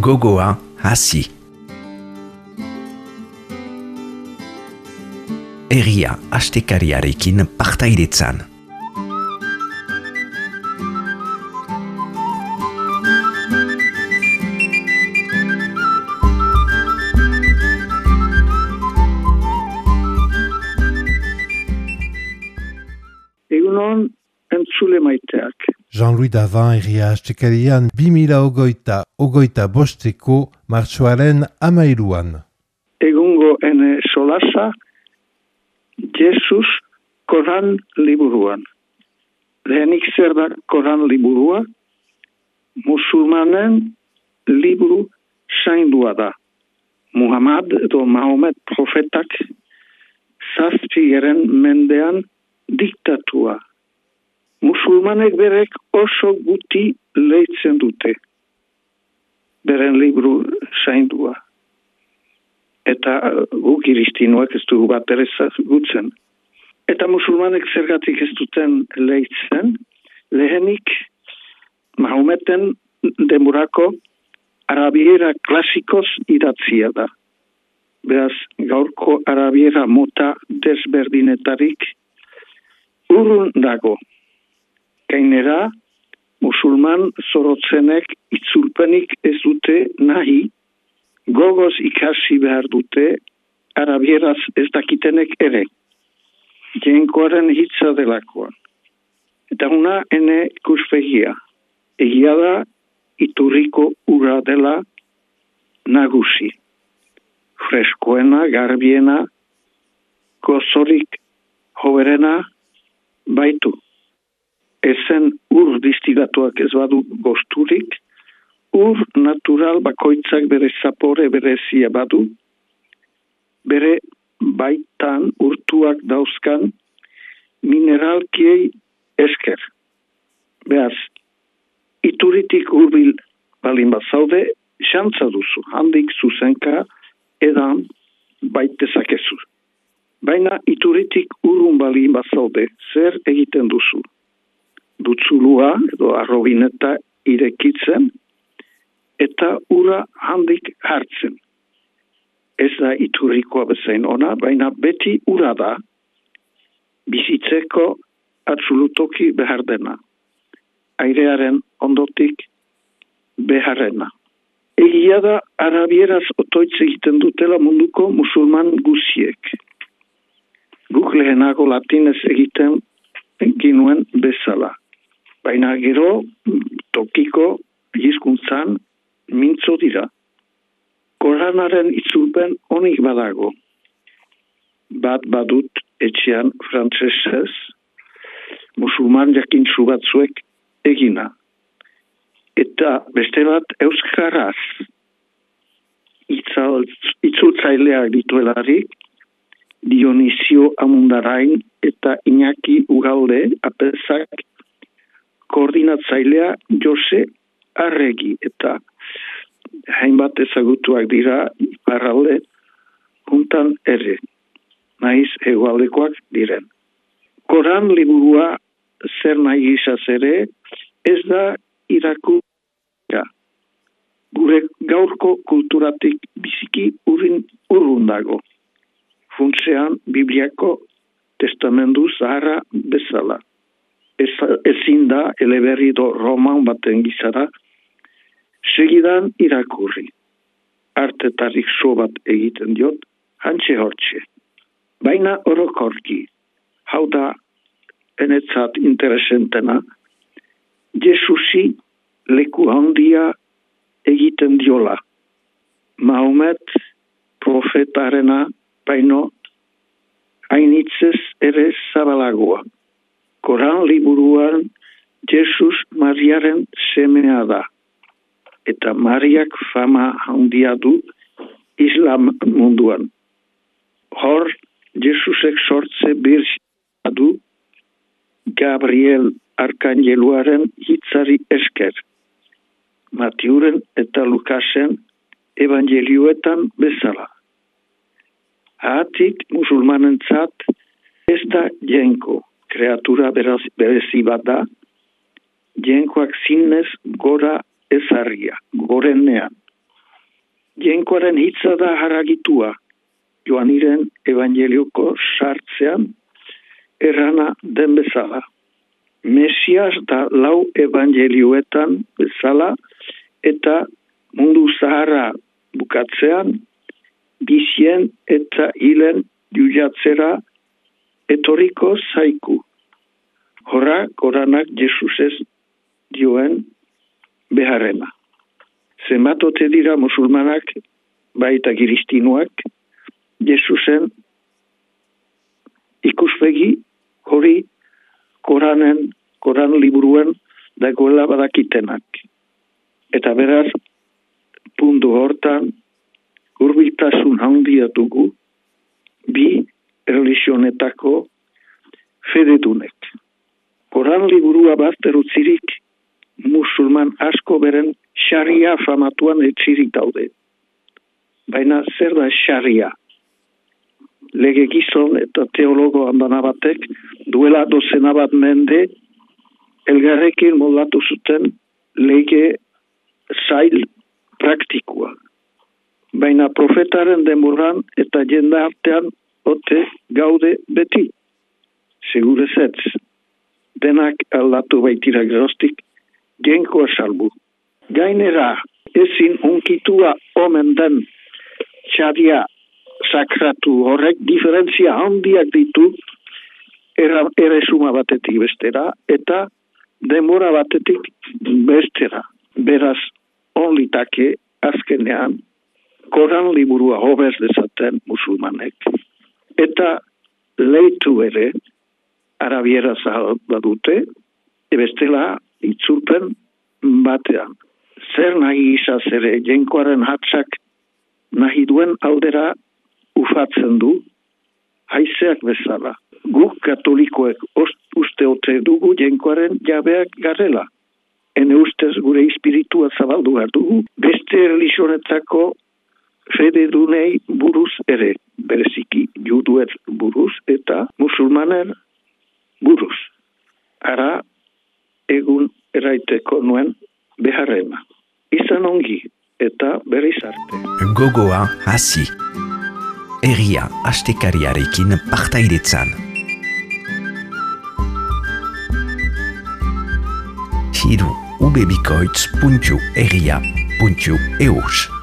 gogoa hasi. Herria astekariarekin partaidetzan. Egunon entzule maiteak. Jean-Louis Davant herria astekarian 2025 martxoaren 13. Egungo ene solasa Jesus Koran liburuan. Lehenik zer da Koran liburua? Musulmanen liburu zaindua da. Muhammad edo Mahomet profetak zazpigeren mendean diktatua. Musulmanek berek oso guti leitzen dute. Beren liburu zaindua. Eta guk iristinoak ez dugu bat ere gutzen. Eta musulmanek zergatik ez duten leitzen, lehenik Mahometen demurako arabiera klasikoz idatzia da. Beraz, gaurko arabiera mota desberdinetarik urrun dago. Gainera, musulman zorotzenek itzulpenik ez dute nahi, gogoz ikasi behar dute arabieraz ez dakitenek ere. Jenkoaren hitza delakoan. Eta una ene ikuspegia. Egia da iturriko ura dela nagusi. Freskoena, garbiena, gozorik hoberena baitu. Ezen ur distilatuak ez badu gosturik, ur natural bakoitzak bere zapore berezia badu, bere baitan urtuak dauzkan mineralkiei esker. Beaz, ituritik hurbil balin bat zaude, xantza duzu, handik zuzenka edan baitezakezu. Baina ituritik urrun balin bat zaude, zer egiten duzu? Dutzulua edo arrobineta irekitzen eta ura handik hartzen. Ez da iturrikoa bezain ona, baina beti ura da bizitzeko absolutoki behar dena. Airearen ondotik beharrena. Egia da arabieraz otoitz egiten dutela munduko musulman guziek. Guk lehenago latinez egiten ginuen bezala. Baina gero tokiko hizkuntzan mintzo dira. Koranaren itzulpen onik badago. Bat badut etxean frantsesez, musulman jakintsu batzuek egina. Eta beste bat euskaraz itzultzaileak dituelarik, Dionisio Amundarain eta Iñaki Ugalde apezak koordinatzailea Jose Arregi eta hainbat ezagutuak dira iparralde juntan ere, naiz hegoaldekoak diren. Koran liburua zer nahi izaz ere, ez da irakurga. Gure gaurko kulturatik biziki urrun dago. Funtsean Bibliako testamendu zaharra bezala. Ezin da eleberri do roman baten gizara segidan irakurri. Artetarik so bat egiten diot, hantxe hortxe. Baina orokorki, hau da enetzat interesentena, Jesusi leku handia egiten diola. Mahomet profetarena baino hainitzez ere zabalagoa. Koran liburuan Jesus Mariaren semea da. Eta Mariak fama handia du Islam munduan. Hor, Jesusek sortze birxia du Gabriel Arkangeluaren hitzari esker. Matiuren eta Lukasen evangelioetan bezala. Haatik musulmanentzat ez da jenko, kreatura berezi bat da, jenkoak zinez gora ezarria, gorenean. Jainkoaren hitza da haragitua, Joaniren evangelioko sartzean errana den bezala. Mesias da lau evangelioetan bezala eta mundu zaharra bukatzean bizien eta hilen jujatzera etorriko zaiku. Horra koranak Jesusez dioen beharrena. Zenbat ote dira musulmanak, baita kiristinuak, Jesusen ikuspegi hori Koran liburuen dagoela badakitenak. Eta beraz, puntu hortan, hurbiltasun handia dugu, bi religionetako fededunek. Koran liburua bazter utzirik, musulman asko beren sharia famatuan etzirik daude. Baina zer da sharia? Lege gizon eta teologo handana batek duela dozena bat mende elgarrekin moldatu zuten lege zail praktikoa. Baina profetaren denboran eta jendartean ote gaude beti. Segurez ez. Denak aldatu baitira geroztik, Jainkoa salbu. Gainera, ezin unkitua omen den sharia sakratu horrek diferentzia handiak ditu erresuma batetik bestera eta denbora batetik bestera. Beraz, onlitake azkenean Koran liburua hobez dezaten musulmanek. Eta leitu ere arabiera zahal badute, bestela itzulpen batean. Zer nahi izaz ere, Jainkoaren hatzak nahi duen aldera ufatzen du, haizeak bezala. Guk katolikoek uste ote dugu Jainkoaren jabeak garela. Ene ustez gure espiritua zabaldu behar dugu, beste religionetako fededunei buruz ere, bereziki juduet buruz eta musulmanen buruz. Ara egun eraiteko nuen beharrena. Izan ongi eta berriz arte. Gogoa hasi. Egia astekariarekin partaidetzan. Hiru ubebikoitz.egia.eus